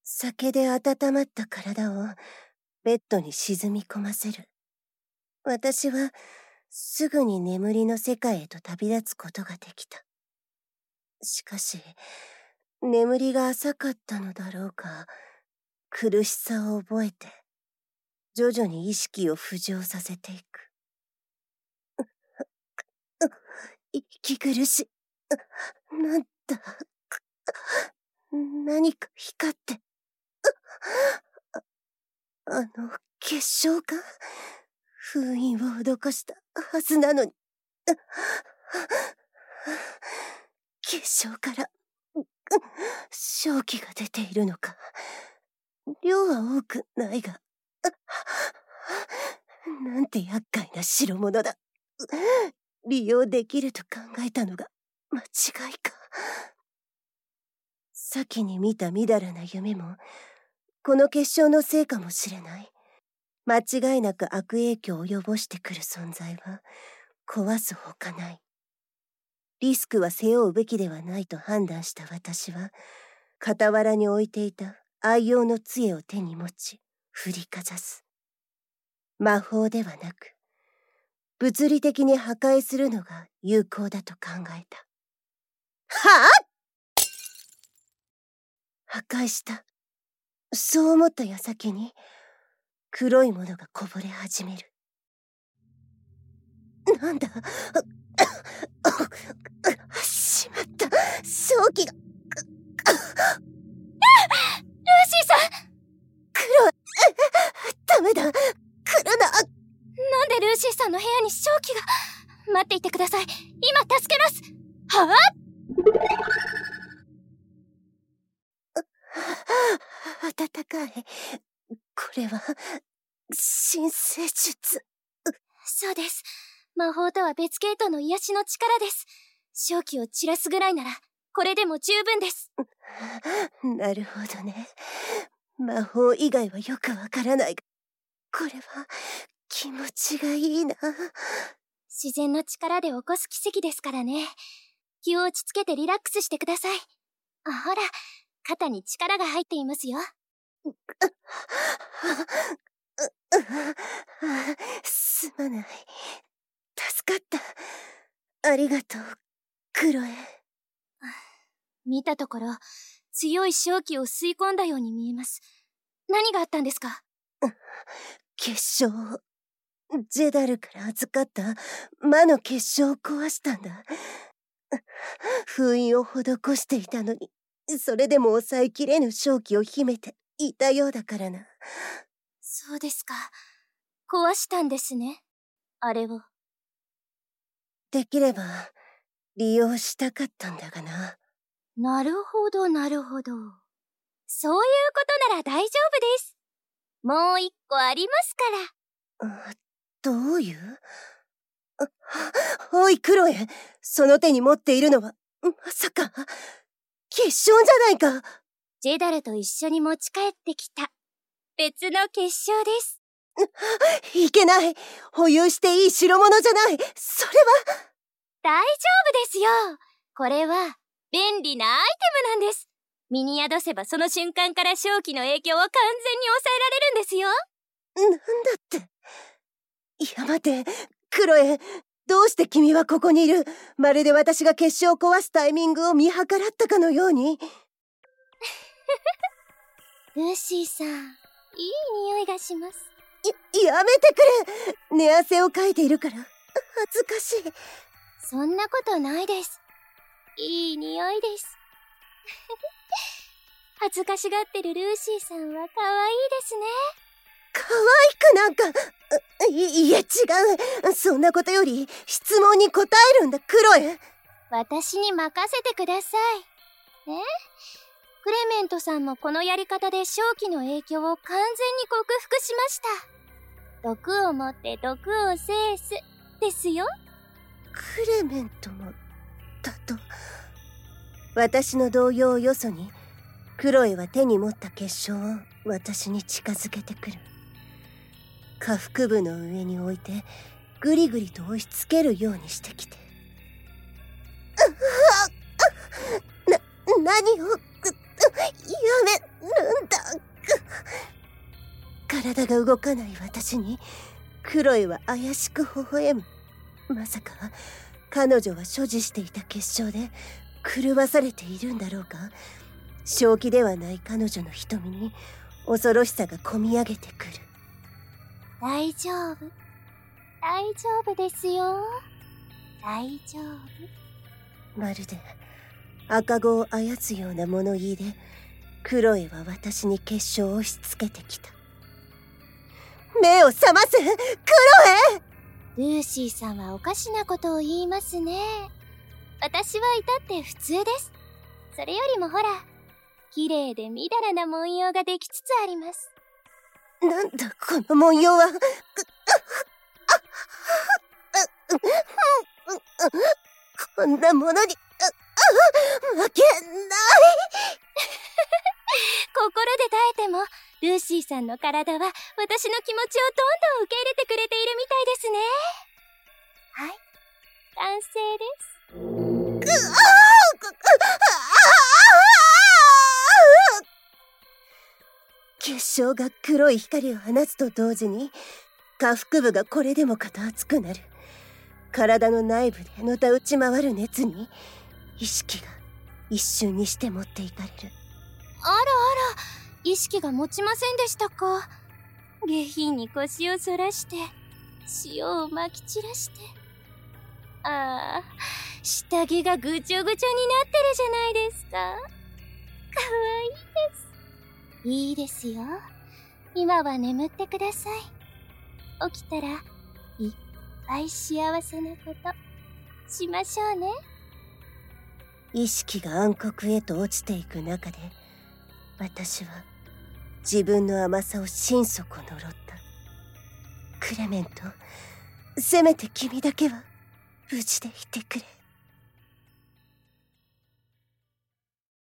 酒で温まった体をベッドに沈み込ませる。私はすぐに眠りの世界へと旅立つことができた。しかし、眠りが浅かったのだろうか、苦しさを覚えて、徐々に意識を浮上させていく。息苦しい。なんだ。何か光って。あの結晶が封印を施したはずなのに。結晶から瘴気が出ているのか。量は多くないが、なんて厄介な代物だ。利用できると考えたのが間違いか。先に見たみだらな夢もこの結晶のせいかもしれない。間違いなく悪影響を及ぼしてくる存在は壊すほかない。リスクは背負うべきではないと判断した私は、傍らに置いていた愛用の杖を手に持ち振りかざす。魔法ではなく物理的に破壊するのが有効だと考えた。はあ！破壊した。そう思った矢先に黒いものがこぼれ始める。なんだ。しまった。瘴気が。ルーシーさん！ 黒い。ダメだ。来るな。 なんでルーシーさんの部屋に瘴気が。待っていてください。今助けます。はあ？ 暖かい。これは神聖術。 そうです。魔法とは別系統の癒しの力です。瘴気を散らすぐらいならこれでも十分です。 なるほどね。魔法以外はよくわからないが、これは気持ちがいいな。 自然の力で起こす奇跡ですからね。気を落ち着けてリラックスしてください。ほら、肩に力が入っていますよ。 すまない。助かった。ありがとう、クロエ。 見たところ、強い瘴気を吸い込んだように見えます。何があったんですか？ 結晶。ジェダルから預かった魔の結晶を壊したんだ。封印を施していたのに、それでも抑えきれぬ瘴気を秘めていたようだからな。 そうですか。壊したんですね。あれを。 できれば利用したかったんだがな。 なるほど、なるほど。そういうことなら大丈夫です。もう一個ありますから。どういう？おい、クロエ。その手に持っているのは、まさか、結晶じゃないか。 ジェダルと一緒に持ち帰ってきた、別の結晶です。 いけない。保有していい代物じゃない。それは。 大丈夫ですよ。これは、便利なアイテムなんです。身に宿せばその瞬間から瘴気の影響を完全に抑えられるんですよ。 なんだって。いや待て、クロエ。どうして君はここにいる？まるで私が結晶を壊すタイミングを見計らったかのように。 ルーシーさん、いい匂いがします。 やめてくれ。寝汗をかいているから恥ずかしい。 そんなことないです。いい匂いです。恥ずかしがってるルーシーさんは可愛いですね。 可愛くなんか。いえ違う。そんなことより質問に答えるんだ、クロエ。 私に任せてください。クレメントさんもこのやり方で瘴気の影響を完全に克服しました。毒をもって毒を制すですよ。 クレメントもだと。私の動揺をよそにクロエは手に持った結晶を私に近づけてくる。下腹部の上に置いてぐりぐりと押し付けるようにしてきて。何をやめるんだ。 体が動かない私にクロエは怪しく微笑む。まさか彼女は所持していた結晶で狂わされているんだろうか。正気ではない彼女の瞳に恐ろしさがこみ上げてくる。 大丈夫。大丈夫ですよ。大丈夫。 まるで赤子を操つような物言いでクロエは私に結晶を押し付けてきた。目を覚ますクロエ！ ルーシーさんはおかしなことを言いますね。私は至って普通です。それよりもほら、綺麗でみだらな文様ができつつあります。 なんだこの文様は。こんなものに負けない心で耐えてもルーシーさんの体は私の気持ちをどんどん受け入れてくれているみたいですね。はい、完成です。 結晶が黒い光を放つと同時に下腹部がこれでもかと熱くなる。体の内部でのた打ち回る熱に意識が一瞬にして持っていかれる。 あらあら、意識が持ちませんでしたか。下品に腰を反らして塩をまき散らして、ああ、下着がぐちょぐちょになってるじゃないですか。かわいいです。いいですよ。今は眠ってください。起きたらいっぱい幸せなことしましょうね。 意識が暗黒へと落ちていく中で私は自分の甘さを心底呪った。クレメント、せめて君だけは無事でいてくれ。